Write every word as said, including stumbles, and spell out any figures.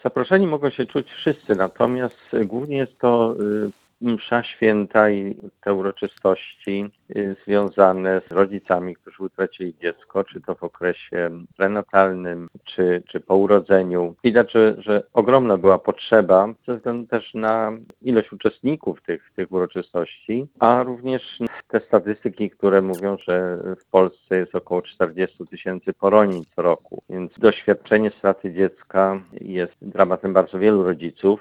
Zaproszeni mogą się czuć wszyscy, natomiast głównie jest to y, msza święta i te uroczystości y, związane z rodzicami, którzy utracili dziecko, czy to w okresie prenatalnym, czy, czy po urodzeniu. Widać, że, że ogromna była potrzeba ze względu też na ilość uczestników tych, tych uroczystości, a również te statystyki, które mówią, że w Polsce jest około czterdzieści tysięcy poronień co roku, więc doświadczenie straty dziecka jest dramatem bardzo wielu rodziców.